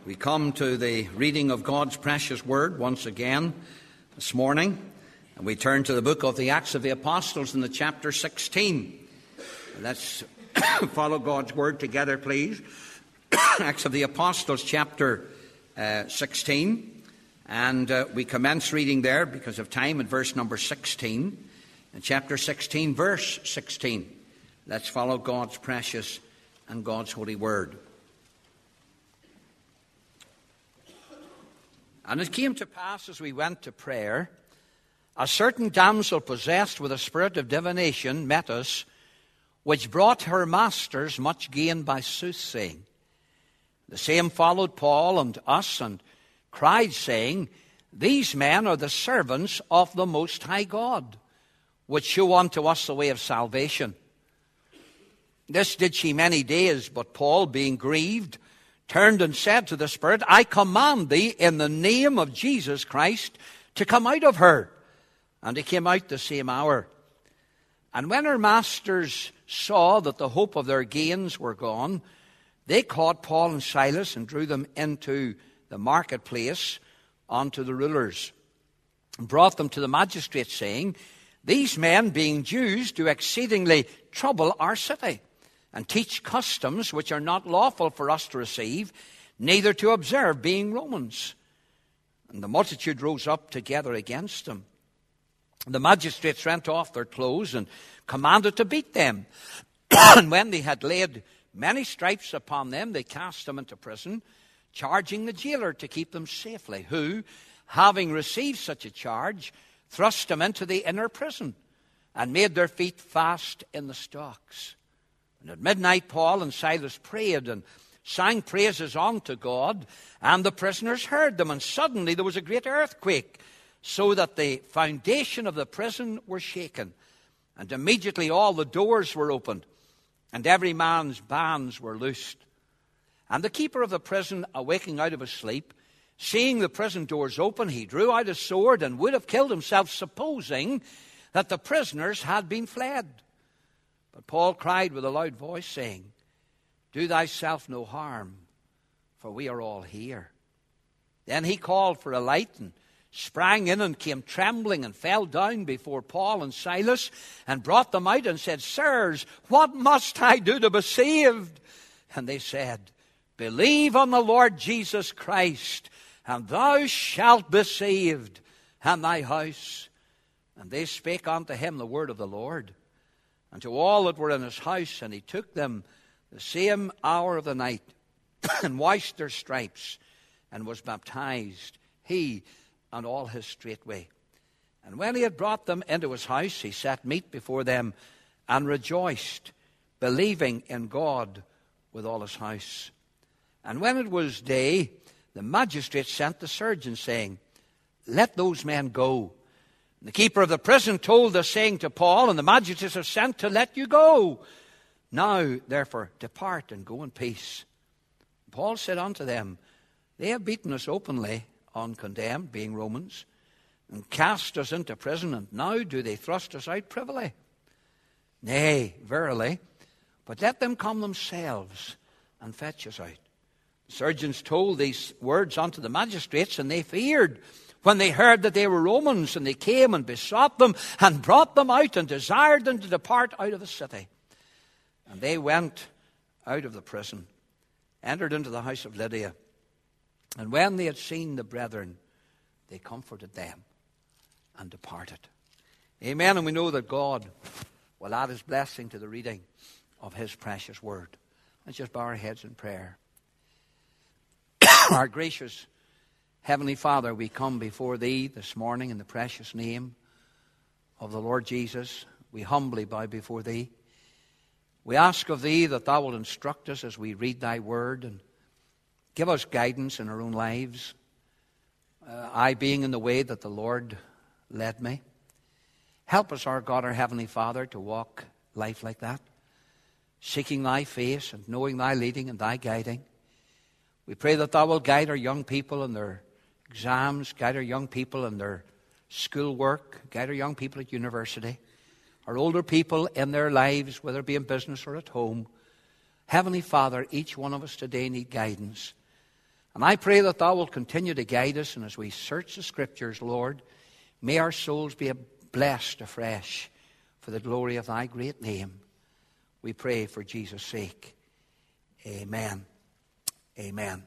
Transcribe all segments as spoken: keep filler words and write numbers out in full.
We come to the reading of God's precious word once again this morning, and we turn to the book of the Acts of the Apostles in the chapter sixteen. Let's follow God's word together, please. Acts of the Apostles, chapter uh, sixteen, and uh, we commence reading there because of time at verse number sixteen. In chapter sixteen, verse sixteen. Let's follow God's precious and God's holy word. And it came to pass as we went to prayer, a certain damsel possessed with a spirit of divination met us, which brought her masters much gain by soothsaying. The same followed Paul and us, and cried, saying, These men are the servants of the Most High God, which show unto us the way of salvation. This did she many days, but Paul, being grieved, turned and said to the Spirit, I command thee in the name of Jesus Christ to come out of her. And he came out the same hour. And when her masters saw that the hope of their gains were gone, they caught Paul and Silas and drew them into the marketplace unto the rulers, and brought them to the magistrates, saying, These men, being Jews, do exceedingly trouble our city, and teach customs which are not lawful for us to receive, neither to observe, being Romans. And the multitude rose up together against them. The magistrates rent off their clothes and commanded to beat them. And when they had laid many stripes upon them, they cast them into prison, charging the jailer to keep them safely, who, having received such a charge, thrust them into the inner prison, and made their feet fast in the stocks. And at midnight Paul and Silas prayed and sang praises unto God, and the prisoners heard them. And suddenly there was a great earthquake, so that the foundation of the prison were shaken. And immediately all the doors were opened, and every man's bands were loosed. And the keeper of the prison, awaking out of his sleep, seeing the prison doors open, he drew out his sword and would have killed himself, supposing that the prisoners had been fled. But Paul cried with a loud voice, saying, Do thyself no harm, for we are all here. Then he called for a light, and sprang in, and came trembling, and fell down before Paul and Silas, and brought them out, and said, Sirs, what must I do to be saved? And they said, Believe on the Lord Jesus Christ, and thou shalt be saved, and thy house. And they spake unto him the word of the Lord, and to all that were in his house. And he took them the same hour of the night, and washed their stripes, and was baptized, he and all his straightway. And when he had brought them into his house, he set meat before them, and rejoiced, believing in God with all his house. And when it was day, the magistrate sent the surgeon, saying, Let those men go. And the keeper of the prison told the saying to Paul, And the magistrates have sent to let you go. Now, therefore, depart and go in peace. Paul said unto them, They have beaten us openly, uncondemned, being Romans, and cast us into prison, and now do they thrust us out privily? Nay, verily, but let them come themselves and fetch us out. The surgeons told these words unto the magistrates, and they feared when they heard that they were Romans, and they came and besought them, and brought them out, and desired them to depart out of the city. And they went out of the prison, entered into the house of Lydia. And when they had seen the brethren, they comforted them and departed. Amen. And we know that God will add his blessing to the reading of his precious word. Let's just bow our heads in prayer. Our gracious Heavenly Father, we come before thee this morning in the precious name of the Lord Jesus. We humbly bow before thee. We ask of thee that thou wilt instruct us as we read thy word, and give us guidance in our own lives. Uh, I being in the way that the Lord led me. Help us, our God, our Heavenly Father, to walk life like that, seeking thy face and knowing thy leading and thy guiding. We pray that thou wilt guide our young people in their exams, guide our young people in their schoolwork, guide our young people at university, our older people in their lives, whether it be in business or at home. Heavenly Father, each one of us today need guidance. And I pray that thou wilt continue to guide us, and as we search the Scriptures, Lord, may our souls be blessed afresh for the glory of thy great name. We pray for Jesus' sake. Amen. Amen.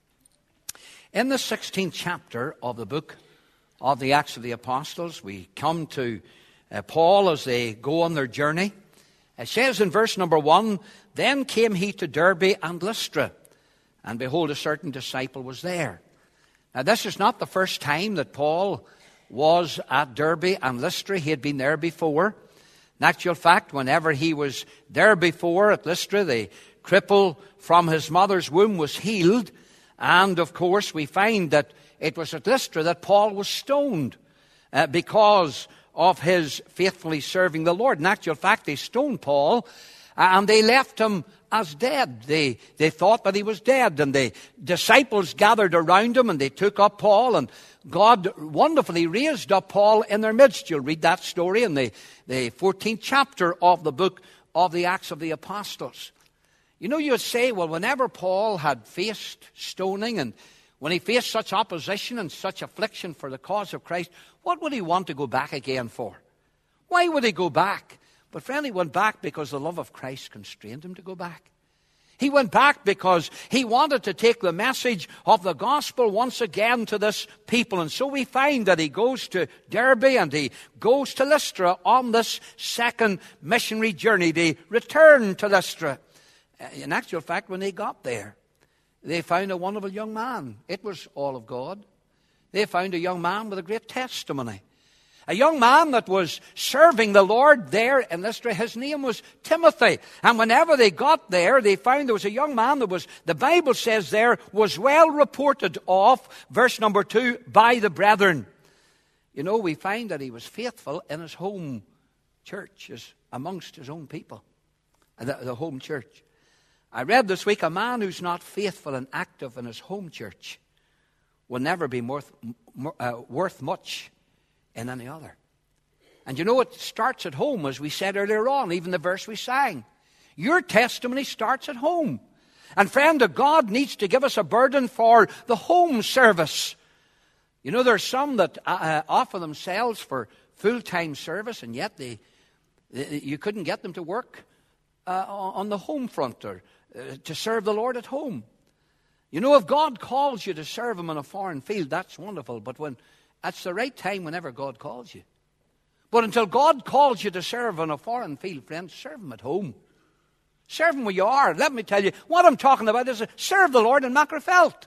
In the sixteenth chapter of the book of the Acts of the Apostles, we come to uh, Paul as they go on their journey. It says in verse number one, Then came he to Derbe and Lystra, and behold, a certain disciple was there. Now, this is not the first time that Paul was at Derbe and Lystra. He had been there before. In actual fact, whenever he was there before at Lystra, the cripple from his mother's womb was healed. And, of course, we find that it was at Lystra that Paul was stoned uh, because of his faithfully serving the Lord. In actual fact, they stoned Paul uh, and they left him as dead. They, they thought that he was dead. And the disciples gathered around him and they took up Paul. And God wonderfully raised up Paul in their midst. You'll read that story in the, the fourteenth chapter of the book of the Acts of the Apostles. You know, you'd say, well, whenever Paul had faced stoning and when he faced such opposition and such affliction for the cause of Christ, what would he want to go back again for? Why would he go back? But friend, he went back because the love of Christ constrained him to go back. He went back because he wanted to take the message of the gospel once again to this people. And so we find that he goes to Derbe and he goes to Lystra on this second missionary journey. They return to Lystra. In actual fact, when they got there, they found a wonderful young man. It was all of God. They found a young man with a great testimony. A young man that was serving the Lord there in Lystra. His name was Timothy. And whenever they got there, they found there was a young man that was, the Bible says there, was well reported of, verse number two, by the brethren. You know, we find that he was faithful in his home church, as amongst his own people, the, the home church. I read this week, a man who's not faithful and active in his home church will never be worth, uh, worth much in any other. And you know, it starts at home, as we said earlier on, even the verse we sang. Your testimony starts at home. And friend, God needs to give us a burden for the home service. You know, there are some that uh, offer themselves for full-time service, and yet they, they you couldn't get them to work uh, on the home front or uh, to serve the Lord at home. You know, if God calls you to serve him in a foreign field, that's wonderful. But when that's the right time whenever God calls you. But until God calls you to serve in a foreign field, friends, serve him at home. Serve him where you are. Let me tell you, what I'm talking about is serve the Lord in Magherafelt.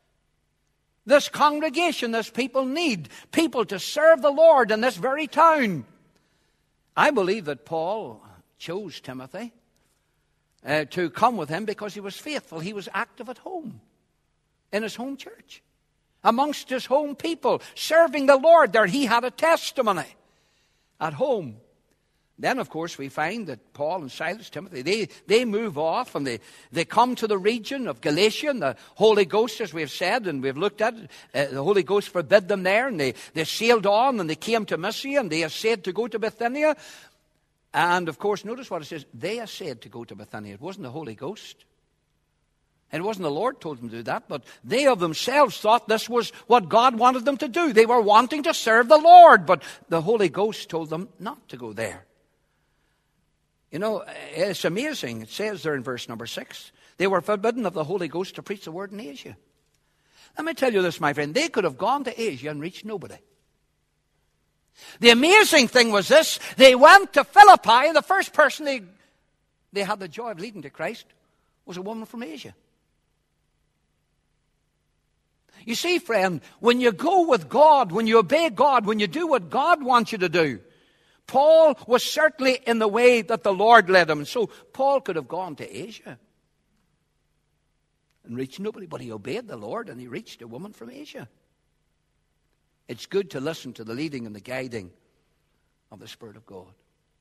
This congregation, this people need people to serve the Lord in this very town. I believe that Paul chose Timothy uh, to come with him because he was faithful. He was active at home, in his home church, amongst his home people, serving the Lord there. He had a testimony at home. Then, of course, we find that Paul and Silas, Timothy, they, they move off and they, they come to the region of Galatia. And the Holy Ghost, as we've said and we've looked at, uh, the Holy Ghost forbid them there. And they, they sailed on and they came to Mysia and they essayed to go to Bithynia. And, of course, notice what it says. They essayed to go to Bithynia. It wasn't the Holy Ghost. And it wasn't the Lord told them to do that, but they of themselves thought this was what God wanted them to do. They were wanting to serve the Lord, but the Holy Ghost told them not to go there. You know, it's amazing. It says there in verse number six, they were forbidden of the Holy Ghost to preach the word in Asia. Let me tell you this, my friend. They could have gone to Asia and reached nobody. The amazing thing was this. They went to Philippi, and the first person they, they had the joy of leading to Christ was a woman from Asia. You see, friend, when you go with God, when you obey God, when you do what God wants you to do, Paul was certainly in the way that the Lord led him. And so Paul could have gone to Asia and reached nobody, but he obeyed the Lord and he reached a woman from Asia. It's good to listen to the leading and the guiding of the Spirit of God.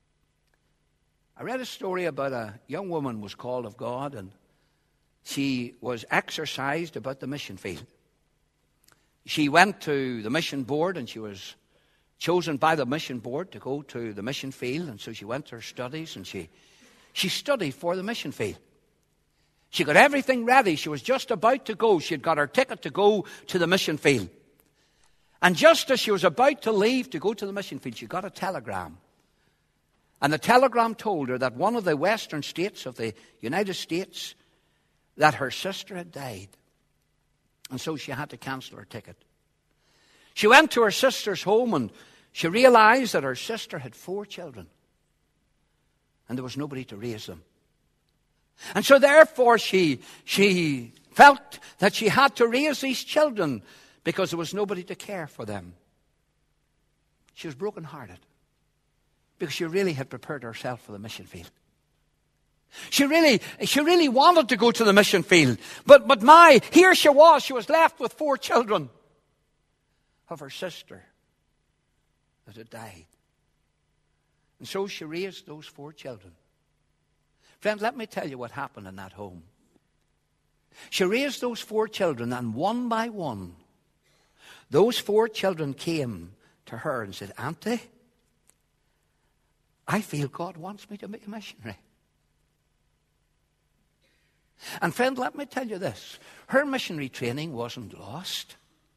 I read a story about a young woman who was called of God, and she was exercised about the mission field. She went to the mission board and she was chosen by the mission board to go to the mission field. And so she went to her studies and she, she studied for the mission field. She got everything ready. She was just about to go. She had got her ticket to go to the mission field. And just as she was about to leave to go to the mission field, she got a telegram. And the telegram told her that one of the western states of the United States, that her sister had died. And so she had to cancel her ticket. She went to her sister's home and she realized that her sister had four children. And there was nobody to raise them. And so therefore she, she felt that she had to raise these children because there was nobody to care for them. She was brokenhearted because she really had prepared herself for the mission field. She really, she really wanted to go to the mission field. But, but my, here she was. She was left with four children of her sister that had died. And so she raised those four children. Friend, let me tell you what happened in that home. She raised those four children, and one by one, those four children came to her and said, Auntie, I feel God wants me to be a missionary. And friend, let me tell you this. Her missionary training wasn't lost.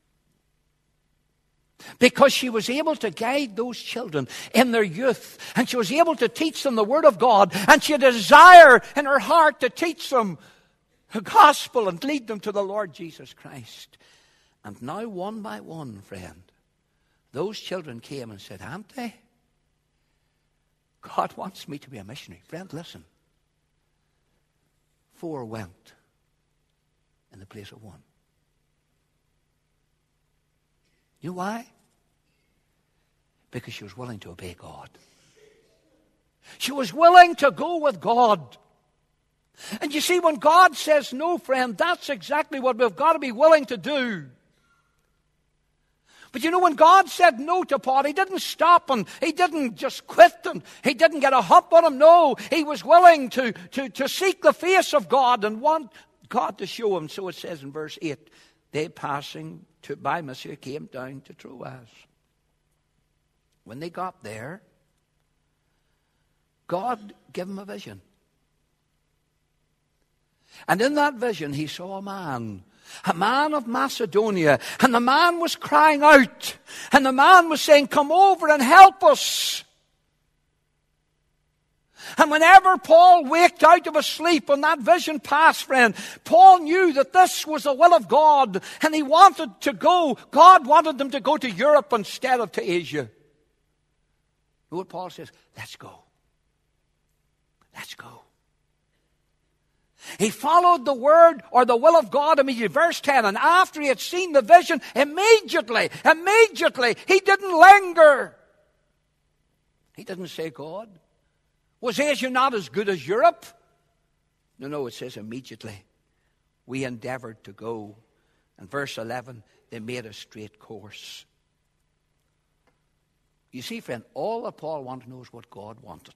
Because she was able to guide those children in their youth. And she was able to teach them the Word of God. And she had a desire in her heart to teach them the gospel and lead them to the Lord Jesus Christ. And now one by one, friend, those children came and said, Auntie, God wants me to be a missionary. Friend, listen. Four went in the place of one. You know why? Because she was willing to obey God. She was willing to go with God. And you see, when God says no, friend, that's exactly what we've got to be willing to do. But you know, when God said no to Paul, he didn't stop and he didn't just quit and he didn't get a hop on him. No, he was willing to, to, to seek the face of God and want God to show him. So it says in verse eight, they passing to, by Mysia came down to Troas. When they got there, God gave him a vision. And in that vision, he saw a man. A man of Macedonia. And the man was crying out. And the man was saying, come over and help us. And whenever Paul waked out of his sleep when that vision passed, friend, Paul knew that this was the will of God. And he wanted to go. God wanted them to go to Europe instead of to Asia. You know what Paul says? Let's go. Let's go. He followed the word or the will of God immediately. Verse ten, and after he had seen the vision, immediately, immediately, he didn't linger. He didn't say, God, was Asia not as good as Europe? No, no, it says immediately. We endeavored to go. And verse eleven, they made a straight course. You see, friend, all that Paul wanted to know is what God wanted.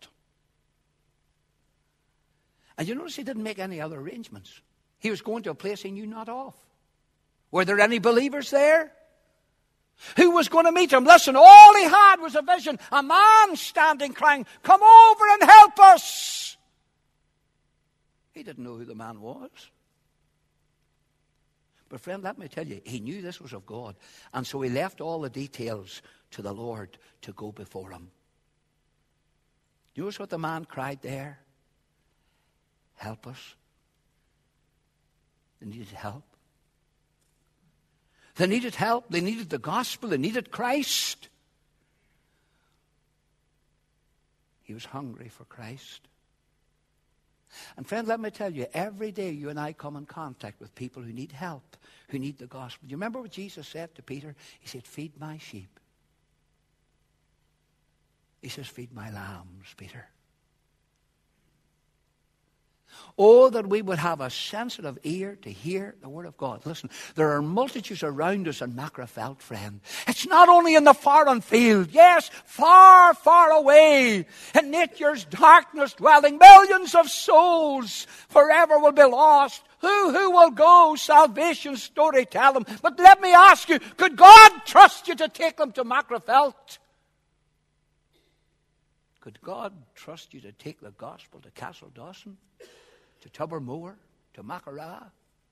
And you notice he didn't make any other arrangements. He was going to a place he knew not of. Were there any believers there? Who was going to meet him? Listen, all he had was a vision. A man standing crying, come over and help us. He didn't know who the man was. But friend, let me tell you, he knew this was of God. And so he left all the details to the Lord to go before him. You notice what the man cried there? Help us. They needed help. They needed help. They needed the gospel. They needed Christ. He was hungry for Christ. And friend, let me tell you, every day you and I come in contact with people who need help, who need the gospel. Do you remember what Jesus said to Peter? He said, feed my sheep. He says, feed my lambs, Peter. Oh, that we would have a sensitive ear to hear the word of God. Listen, there are multitudes around us in Macrofelt, friend. It's not only in the foreign field. Yes, far, far away in nature's darkness dwelling. Millions of souls forever will be lost. Who, who will go? Salvation's story tell them. But let me ask you, could God trust you to take them to Macrofelt? Could God trust you to take the gospel to Castle Dawson? To Tobermoor, to Macará.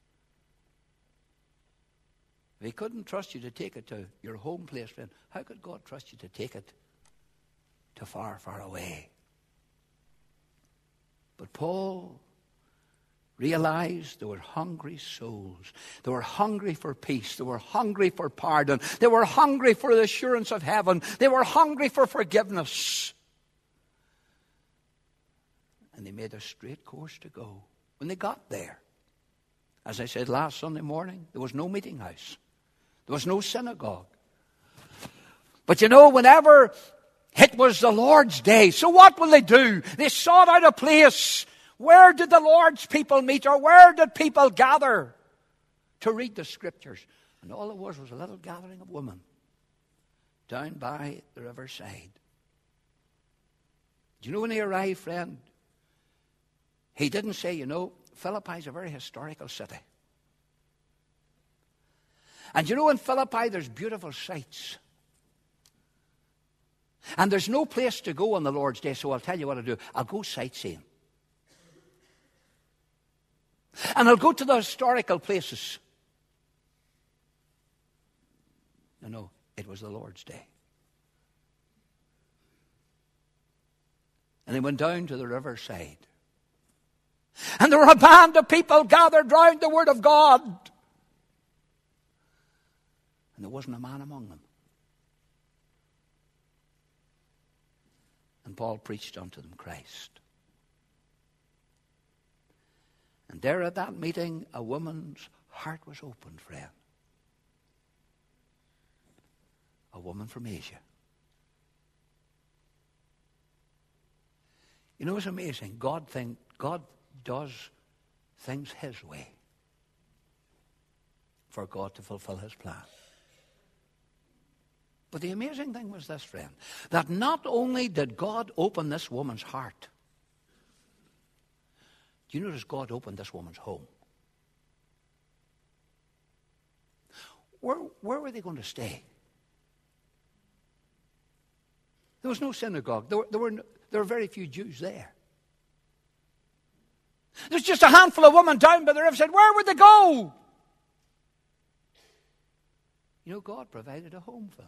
If he couldn't trust you to take it to your home place, friend, how could God trust you to take it to far, far away? But Paul realized they were hungry souls. They were hungry for peace. They were hungry for pardon. They were hungry for the assurance of heaven. They were hungry for forgiveness. And they made a straight course to go. When they got there, as I said last Sunday morning, there was no meeting house. There was no synagogue. But you know, whenever it was the Lord's day, so what will they do? They sought out a place. Where did the Lord's people meet, or where did people gather to read the Scriptures? And all it was was a little gathering of women down by the riverside. Do you know when he arrived, friend? He didn't say, you know, Philippi is a very historical city. And you know, in Philippi there's beautiful sights. And there's no place to go on the Lord's day, so I'll tell you what I'll do. I'll go sightseeing. And I'll go to the historical places. No, no, it was the Lord's day. And he went down to the riverside. And there were a band of people gathered round the Word of God. And there wasn't a man among them. And Paul preached unto them Christ. And there at that meeting, a woman's heart was opened, friend. A woman from Asia. You know, it's amazing. God think, God does things His way for God to fulfill His plan. But the amazing thing was this, friend, that not only did God open this woman's heart, do you notice God opened this woman's home? Where, where were they going to stay? There was no synagogue. There were, there were, no, there were very few Jews there. There's just a handful of women down by the river said, where would they go? You know, God provided a home for them.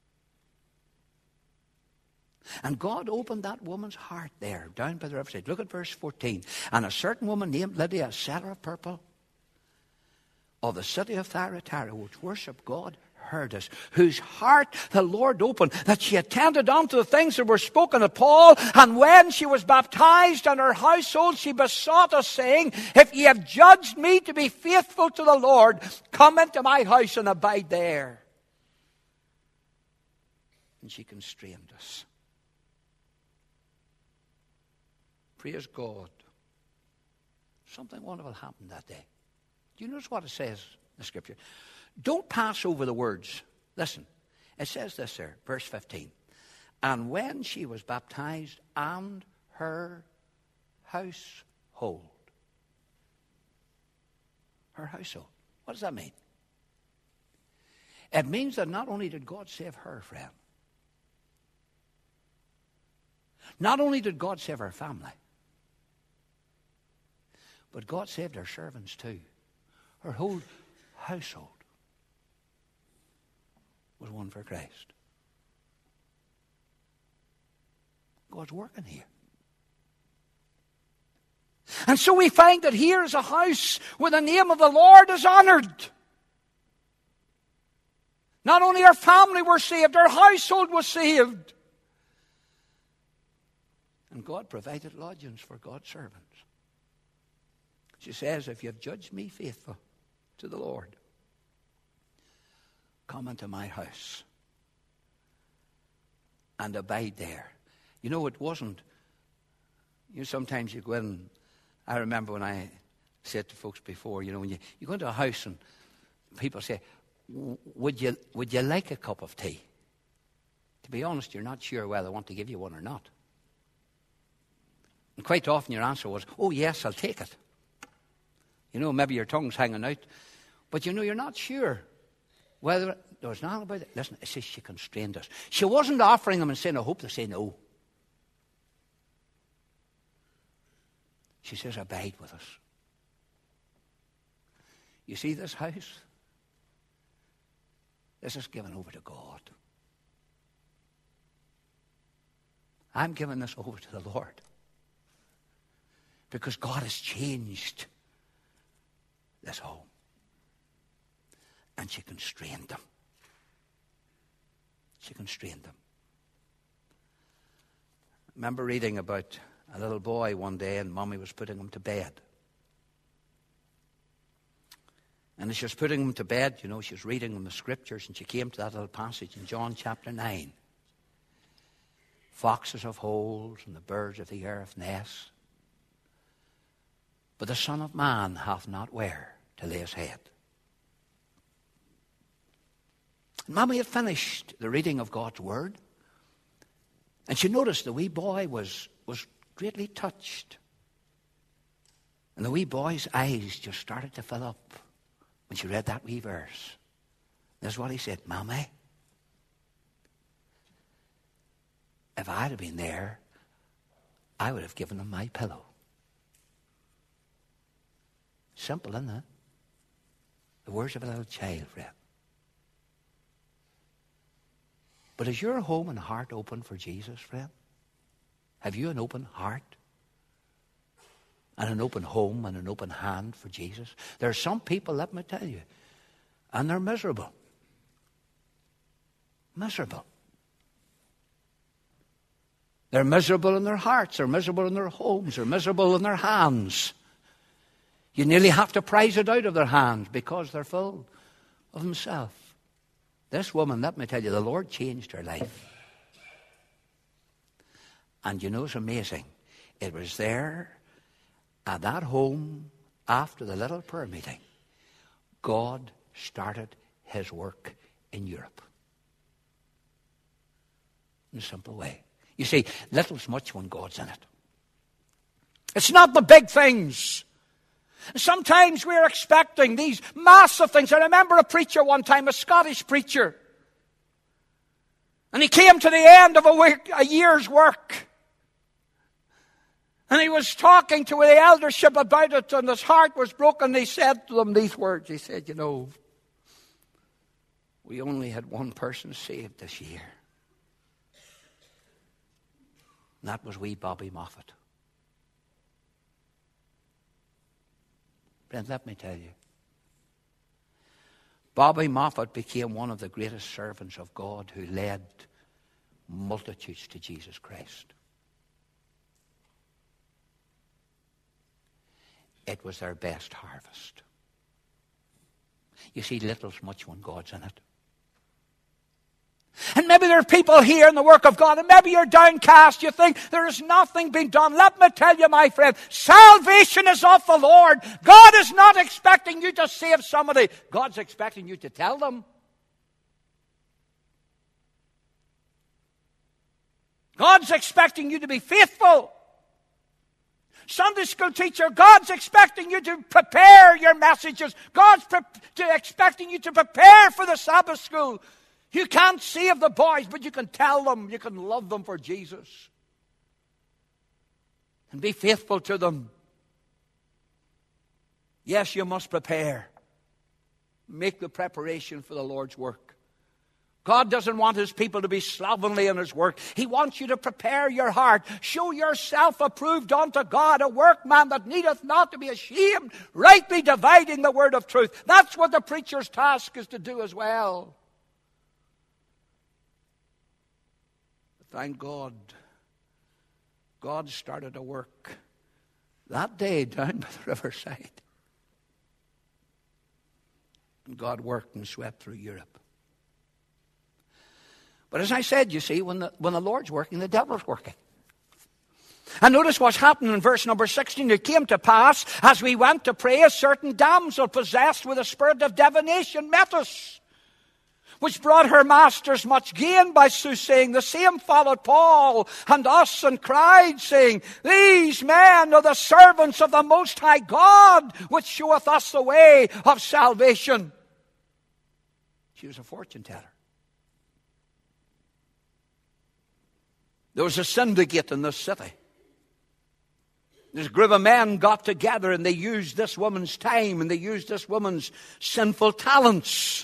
And God opened that woman's heart there, down by the riverside. Look at verse fourteen. And a certain woman named Lydia, a seller of purple, of the city of Thyatira, which worshipped God, heard us, whose heart the Lord opened, that she attended unto the things that were spoken of Paul. And when she was baptized and her household, she besought us, saying, if ye have judged me to be faithful to the Lord, come into my house and abide there. And she constrained us. Praise God. Something wonderful happened that day. Do you notice what it says in the Scripture? Don't pass over the words. Listen, it says this there, verse fifteen. And when she was baptized, and her household. Her household. What does that mean? It means that not only did God save her, friend, not only did God save her family, but God saved her servants too. Her whole household was one for Christ. God's working here. And so we find that here is a house where the name of the Lord is honored. Not only her family were saved, her household was saved. And God provided lodgings for God's servants. She says, if you have judged me faithful to the Lord, come into my house and abide there. You know, it wasn't, you know, sometimes you go in, I remember when I said to folks before, you know, when you, you go into a house and people say, would you, would you like a cup of tea? To be honest, you're not sure whether they want to give you one or not. And quite often your answer was, oh yes, I'll take it. You know, maybe your tongue's hanging out. But you know, you're not sure whether there was nothing about it. Listen, it says she constrained us. She wasn't offering them and saying, I hope they say no. She says, abide with us. You see this house? This is given over to God. I'm giving this over to the Lord. Because God has changed this home. And she constrained them. She constrained them. I remember reading about a little boy one day, and Mommy was putting him to bed. And as she was putting him to bed, you know, she was reading him the scriptures, and she came to that little passage in John chapter nine. Foxes have holes, and the birds of the air have nests. But the Son of Man hath not where to lay his head. And Mommy had finished the reading of God's word. And she noticed the wee boy was, was greatly touched. And the wee boy's eyes just started to fill up when she read that wee verse. This is what he said, Mommy, if I had been there, I would have given him my pillow. Simple, isn't it? The words of a little child, friend. But is your home and heart open for Jesus, friend? Have you an open heart? And an open home and an open hand for Jesus? There are some people, let me tell you, and they're miserable. Miserable. They're miserable in their hearts. They're miserable in their homes. They're miserable in their hands. You nearly have to prize it out of their hands because they're full of themselves. This woman, let me tell you, the Lord changed her life. And you know, it's amazing. It was there at that home after the little prayer meeting. God started his work in Europe. In a simple way. You see, little's much when God's in it. It's not the big things. Sometimes we're expecting these massive things. I remember a preacher one time, a Scottish preacher. And he came to the end of a, week, a year's work. And he was talking to the eldership about it, and his heart was broken. He said to them these words. He said, you know, we only had one person saved this year. And that was wee Bobby Moffat. Friend, let me tell you. Bobby Moffat became one of the greatest servants of God who led multitudes to Jesus Christ. It was their best harvest. You see, little's much when God's in it. And maybe there are people here in the work of God, and maybe you're downcast. You think there is nothing being done. Let me tell you, my friend, salvation is of the Lord. God is not expecting you to save somebody. God's expecting you to tell them. God's expecting you to be faithful. Sunday school teacher, God's expecting you to prepare your messages. God's pre- to expecting you to prepare for the Sabbath school. You can't save the boys, but you can tell them, you can love them for Jesus. And be faithful to them. Yes, you must prepare. Make the preparation for the Lord's work. God doesn't want his people to be slovenly in his work. He wants you to prepare your heart. Show yourself approved unto God, a workman that needeth not to be ashamed, rightly dividing the word of truth. That's what the preacher's task is to do as well. Thank God. God started a work that day down by the riverside. And God worked and swept through Europe. But as I said, you see, when the, when the Lord's working, the devil's working. And notice what's happened in verse number sixteen. It came to pass, as we went to pray, a certain damsel possessed with a spirit of divination met us, which brought her masters much gain by soothsaying. The same followed Paul and us and cried, saying, these men are the servants of the Most High God, which showeth us the way of salvation. She was a fortune teller. There was a syndicate in this city. This group of men got together and they used this woman's time and they used this woman's sinful talents.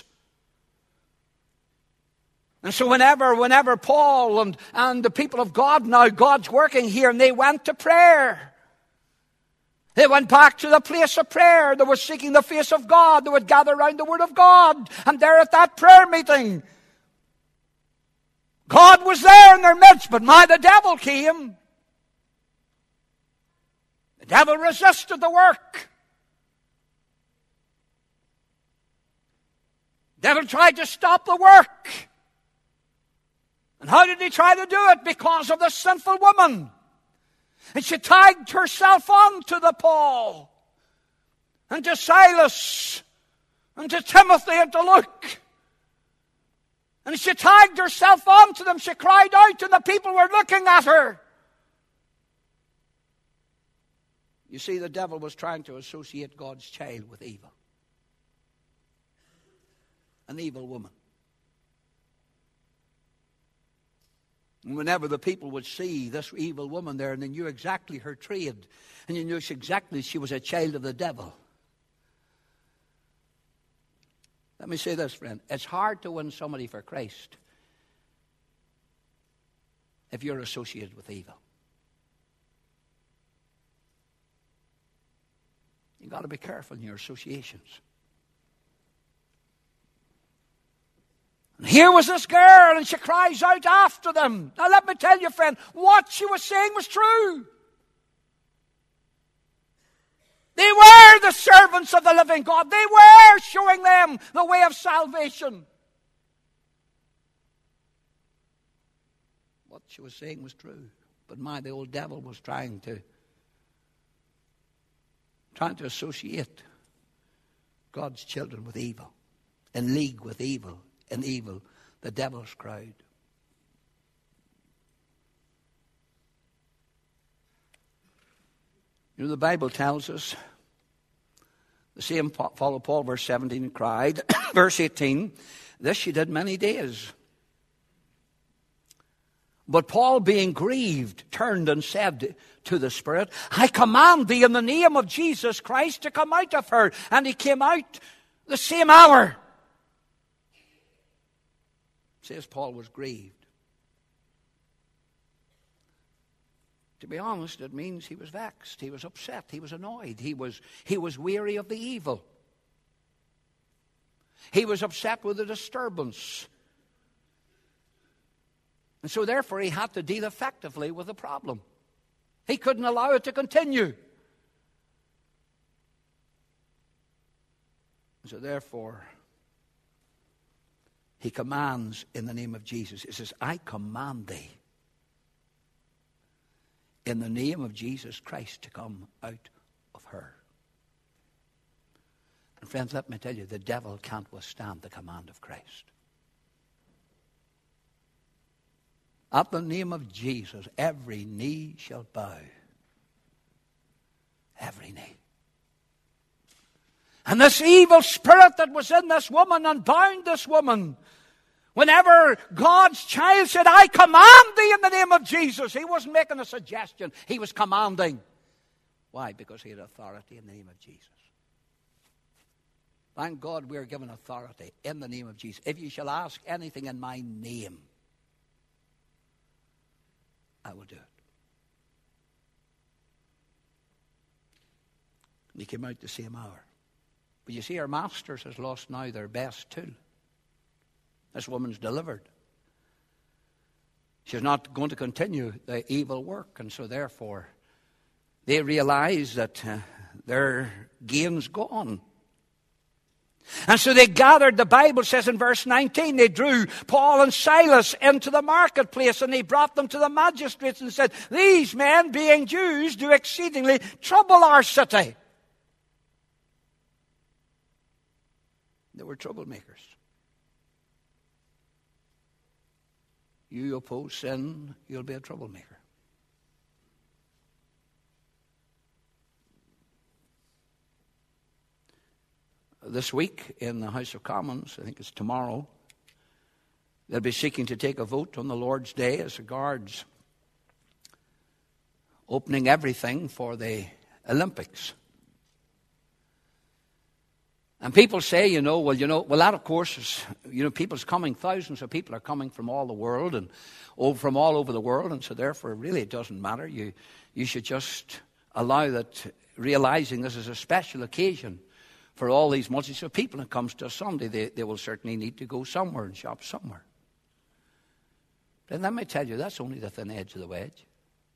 And so whenever, whenever Paul and, and the people of God now, God's working here, and they went to prayer. They went back to the place of prayer. They were seeking the face of God. They would gather around the Word of God. And there at that prayer meeting, God was there in their midst, but my, the devil came. The devil resisted the work. The devil tried to stop the work. And how did he try to do it? Because of the sinful woman. And she tagged herself on to the Paul and to Silas and to Timothy and to Luke. And she tagged herself on to them. She cried out and the people were looking at her. You see, the devil was trying to associate God's child with evil. An evil woman. And whenever the people would see this evil woman there, and they knew exactly her trade, and you knew exactly she was a child of the devil. Let me say this, friend. It's hard to win somebody for Christ if you're associated with evil. You've got to be careful in your associations. And here was this girl, and she cries out after them. Now let me tell you, friend, what she was saying was true. They were the servants of the living God. They were showing them the way of salvation. What she was saying was true. But my, the old devil was trying to trying to associate God's children with evil, in league with evil, in evil, the devil's crowd. You know, the Bible tells us, the same follow Paul, verse seventeen, cried, verse eighteen, this she did many days. But Paul, being grieved, turned and said to the Spirit, I command thee in the name of Jesus Christ to come out of her. And he came out the same hour. It says Paul was grieved. To be honest, it means he was vexed, he was upset, he was annoyed, he was, he was weary of the evil. He was upset with the disturbance. And so therefore he had to deal effectively with the problem. He couldn't allow it to continue. And so therefore he commands in the name of Jesus. He says, I command thee in the name of Jesus Christ to come out of her. And friends, let me tell you, the devil can't withstand the command of Christ. At the name of Jesus, every knee shall bow. Every knee. And this evil spirit that was in this woman and bound this woman, whenever God's child said, I command thee in the name of Jesus, he wasn't making a suggestion, he was commanding. Why? Because he had authority in the name of Jesus. Thank God we are given authority in the name of Jesus. If you shall ask anything in my name, I will do it. And he came out the same hour. But you see, our masters has lost now their best tool. This woman's delivered. She's not going to continue the evil work, and so therefore they realize that uh, their gain's gone. And so they gathered, the Bible says in verse nineteen, they drew Paul and Silas into the marketplace and they brought them to the magistrates and said, these men, being Jews, do exceedingly trouble our city. They were troublemakers. You oppose sin, you'll be a troublemaker. This week in the House of Commons, I think it's tomorrow, they'll be seeking to take a vote on the Lord's Day as regards opening everything for the Olympics. And people say, you know, well, you know, well, that of course is, you know, people's coming, thousands of people are coming from all the world and oh, from all over the world, and so therefore really it doesn't matter. You, you should just allow that, realizing this is a special occasion for all these multitudes of people. When it comes to a Sunday, they, they will certainly need to go somewhere and shop somewhere. Then let me tell you, that's only the thin edge of the wedge.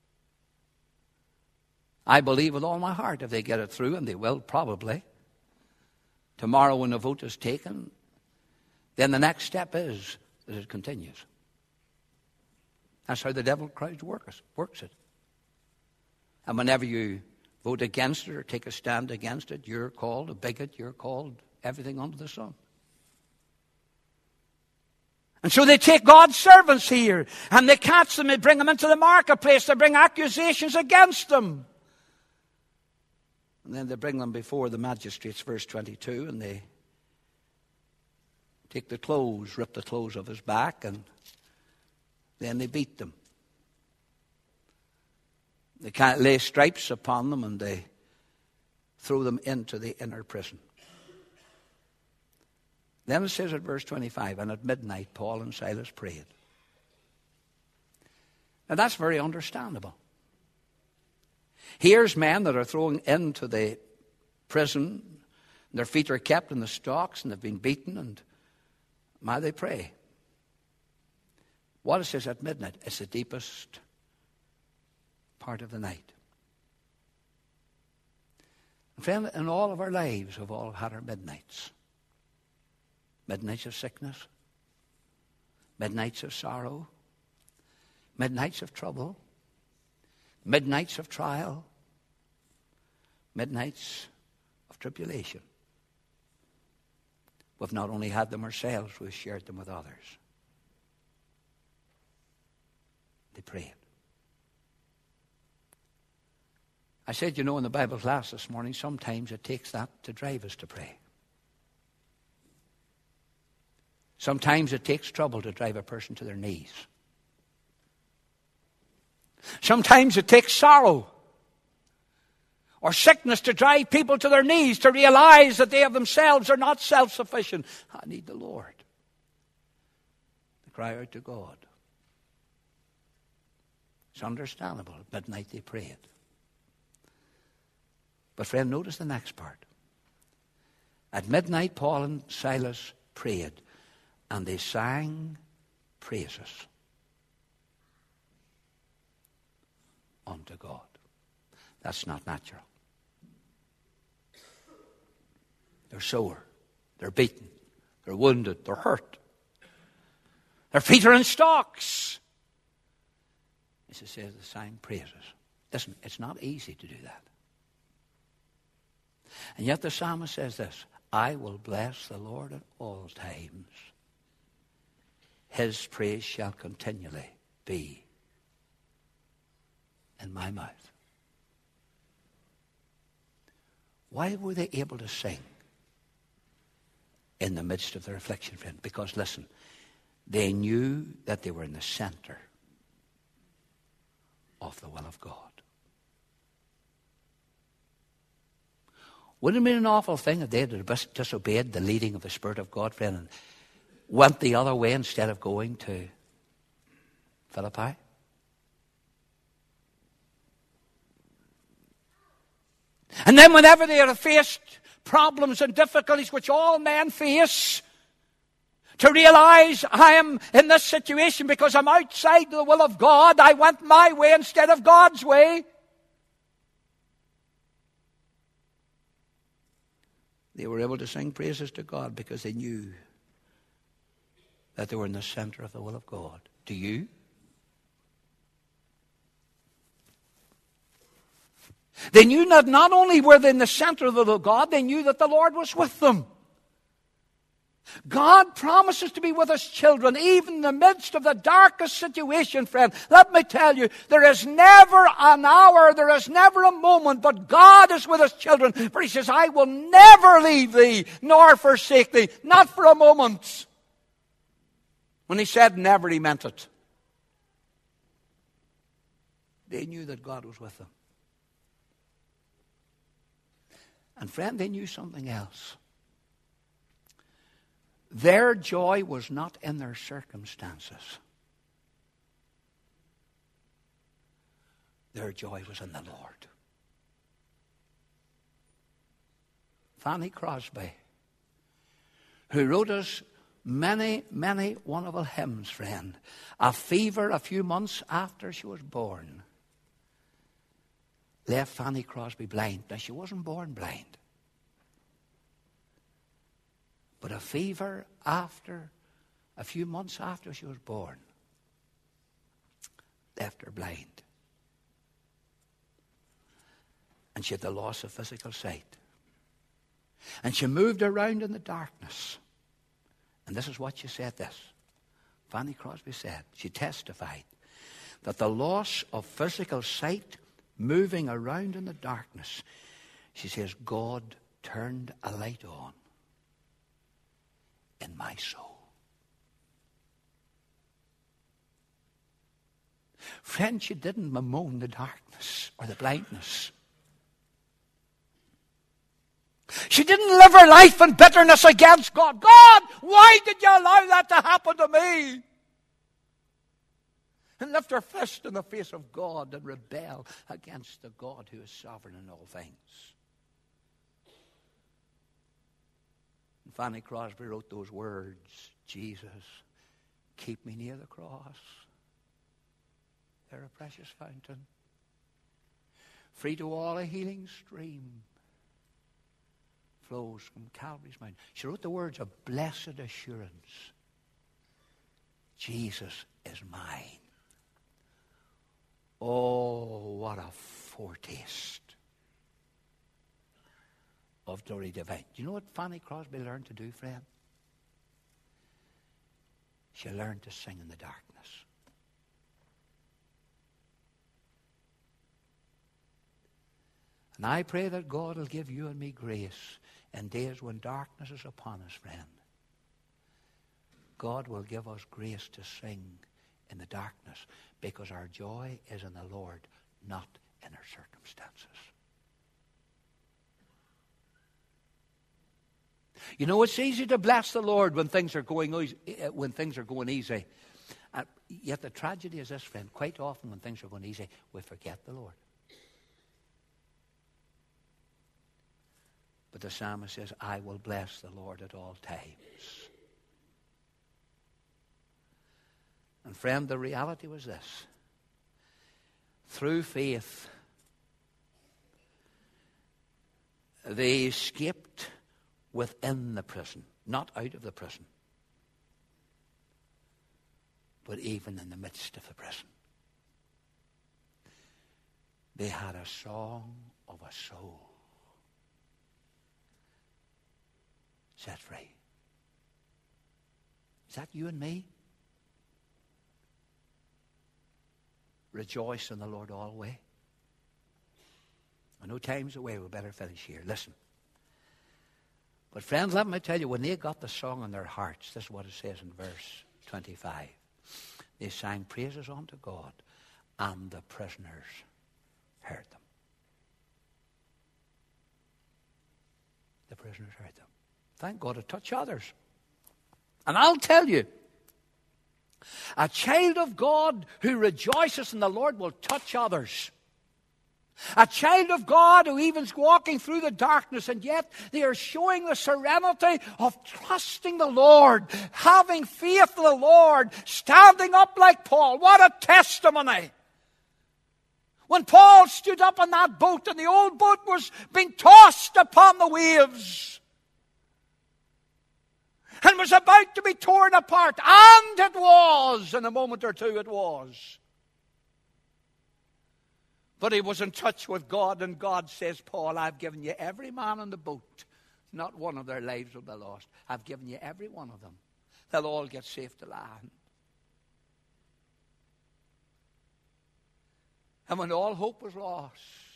I believe with all my heart if they get it through, and they will probably, tomorrow when the vote is taken, then the next step is that it continues. That's how the devil tries to work us, works it. And whenever you vote against it or take a stand against it, you're called a bigot, you're called everything under the sun. And so they take God's servants here, and they catch them, they bring them into the marketplace, they bring accusations against them. And then they bring them before the magistrates, verse twenty-two, and they take the clothes, rip the clothes off his back, and then they beat them. They can't lay stripes upon them, and they throw them into the inner prison. Then it says at verse twenty-five, and at midnight Paul and Silas prayed. Now that's very understandable. Here's men that are thrown into the prison, and their feet are kept in the stocks, and they've been beaten, and may they pray. What it says at midnight, it's the deepest part of the night. And friend, in all of our lives, we've all had our midnights. Midnights of sickness, midnights of sorrow, midnights of trouble, midnights of trial, midnights of tribulation. We've not only had them ourselves, we've shared them with others. They prayed. I said, you know, in the Bible class this morning, sometimes it takes that to drive us to pray. Sometimes it takes trouble to drive a person to their knees. Sometimes it takes sorrow or sickness to drive people to their knees, to realize that they of themselves are not self-sufficient. I need the Lord. They cry out to God. It's understandable. At midnight they prayed. But friend, notice the next part. At midnight Paul and Silas prayed, and they sang praises unto God. That's not natural. They're sore. They're beaten. They're wounded. They're hurt. Their feet are in stocks. As it says, they sang praises. Listen, it's not easy to do that. And yet the psalmist says this, I will bless the Lord at all times. His praise shall continually be in my mouth. Why were they able to sing in the midst of their affliction, friend? Because, listen, they knew that they were in the center of the will of God. Wouldn't it have been an awful thing if they had disobeyed the leading of the Spirit of God, friend, and went the other way instead of going to Philippi? And then whenever they had faced problems and difficulties which all men face, to realize I am in this situation because I'm outside the will of God, I went my way instead of God's way. They were able to sing praises to God because they knew that they were in the center of the will of God. Do you? They knew that not only were they in the center of the will of God, they knew that the Lord was with them. God promises to be with His children, even in the midst of the darkest situation, friend. Let me tell you, there is never an hour, there is never a moment, but God is with His children. For He says, I will never leave thee, nor forsake thee. Not for a moment. When He said never, He meant it. They knew that God was with them. And friend, they knew something else. Their joy was not in their circumstances. Their joy was in the Lord. Fanny Crosby, who wrote us many, many wonderful hymns, friend. A fever a few months after she was born left Fanny Crosby blind. Now, she wasn't born blind. But a fever after, a few months after she was born, left her blind. And she had the loss of physical sight. And she moved around in the darkness. And this is what she said this. Fanny Crosby said, she testified, that the loss of physical sight, moving around in the darkness, she says, God turned a light on in my soul. Friend, she didn't bemoan the darkness or the blindness. She didn't live her life in bitterness against God. God, why did you allow that to happen to me? And lift her fist in the face of God and rebel against the God who is sovereign in all things. And Fanny Crosby wrote those words, Jesus, keep me near the cross. They're a precious fountain, free to all a healing stream flows from Calvary's mountain. She wrote the words of blessed assurance. Jesus is mine. Oh, what a foretaste of glory divine. Do you know what Fanny Crosby learned to do, friend? She learned to sing in the darkness. And I pray that God will give you and me grace in days when darkness is upon us, friend. God will give us grace to sing in the darkness because our joy is in the Lord, not in our circumstances. You know, it's easy to bless the Lord when things are going easy, when things are going easy. Uh, yet the tragedy is this, friend. Quite often when things are going easy, we forget the Lord. But the psalmist says, I will bless the Lord at all times. And friend, the reality was this. Through faith, they escaped within the prison, not out of the prison, but even in the midst of the prison. They had a song of a soul set free. Is that you and me? Rejoice in the Lord always. I know time's away. We better finish here. Listen. But friends, let me tell you, when they got the song in their hearts, this is what it says in verse twenty-five. They sang praises unto God, and the prisoners heard them. The prisoners heard them. Thank God it touched others. And I'll tell you, a child of God who rejoices in the Lord will touch others. A child of God who even's walking through the darkness, and yet they are showing the serenity of trusting the Lord, having faith in the Lord, standing up like Paul. What a testimony! When Paul stood up on that boat and the old boat was being tossed upon the waves and was about to be torn apart, and it was, in a moment or two it was. But he was in touch with God, and God says, Paul, I've given you every man on the boat. Not one of their lives will be lost. I've given you every one of them. They'll all get safe to land. And when all hope was lost,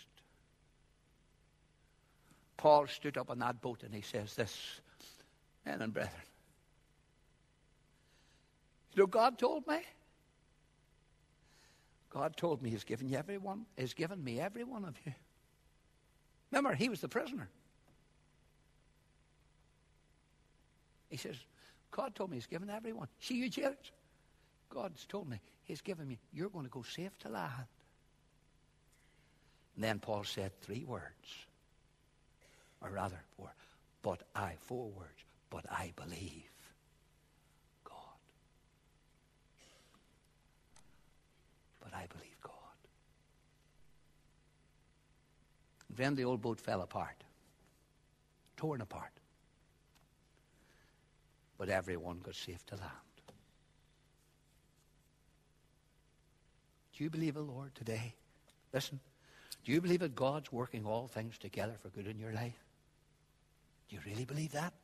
Paul stood up on that boat and he says this, men and brethren, you know, God told me. God told me he's given you everyone, he's given me every one of you. Remember, he was the prisoner. He says, God told me he's given everyone. See you jailers. God's told me he's given me. You're going to go safe to land. And then Paul said three words. Or rather, four. But I, four words. But I believe God. But I believe God. And then the old boat fell apart. Torn apart. But everyone got safe to land. Do you believe it, Lord, today? Listen. Do you believe that God's working all things together for good in your life? Do you really believe that?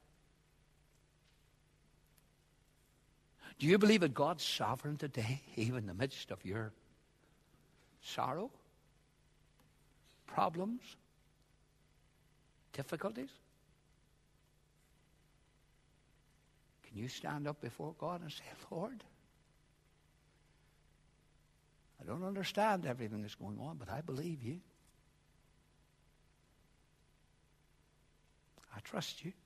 Do you believe that God's sovereign today, even in the midst of your sorrow, problems, difficulties? Can you stand up before God and say, Lord, I don't understand everything that's going on, but I believe you. I trust you.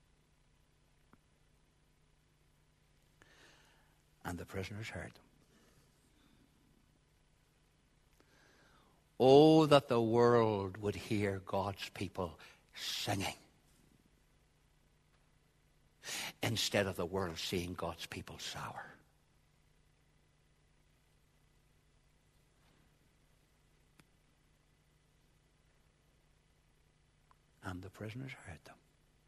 And the prisoners heard them. Oh, that the world would hear God's people singing instead of the world seeing God's people sour. And the prisoners heard them.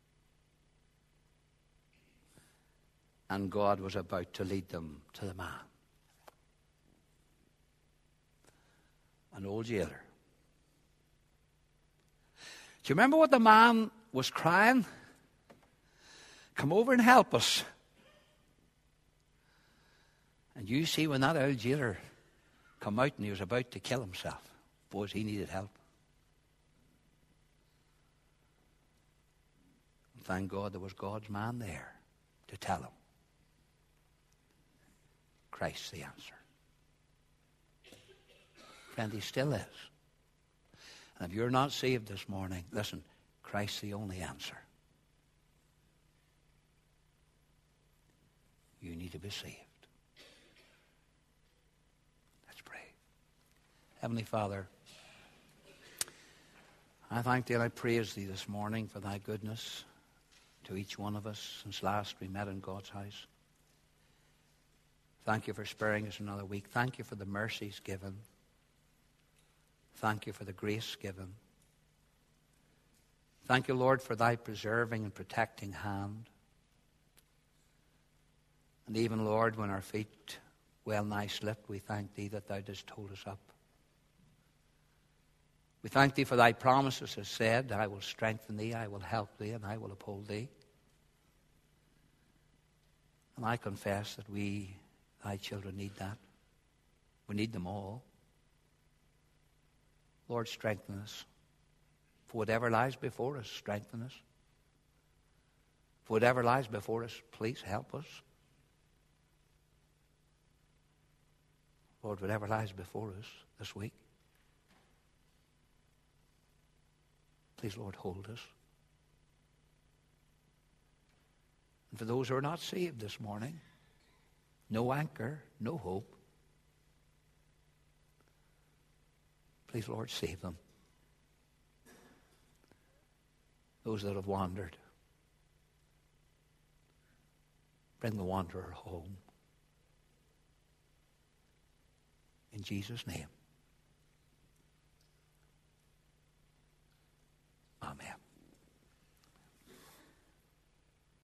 And God was about to lead them to the man. An old jailer. Do you remember what the man was crying? Come over and help us. And you see when that old jailer come out and he was about to kill himself, boys, he needed help. And thank God there was God's man there to tell him. Christ's the answer. Friend, he still is. And if you're not saved this morning, listen, Christ's the only answer. You need to be saved. Let's pray. Heavenly Father, I thank thee and I praise thee this morning for thy goodness to each one of us since last we met in God's house. Thank you for sparing us another week. Thank you for the mercies given. Thank you for the grace given. Thank you, Lord, for thy preserving and protecting hand. And even, Lord, when our feet well nigh slipped, we thank thee that thou didst hold us up. We thank thee for thy promises as said, I will strengthen thee, I will help thee, and I will uphold thee. And I confess that we, thy children, need that. We need them all. Lord, strengthen us. For whatever lies before us, strengthen us. For whatever lies before us, please help us. Lord, whatever lies before us this week, please, Lord, hold us. And for those who are not saved this morning, no anchor, no hope, please, Lord, save them. Those that have wandered, bring the wanderer home. In Jesus' name. Amen.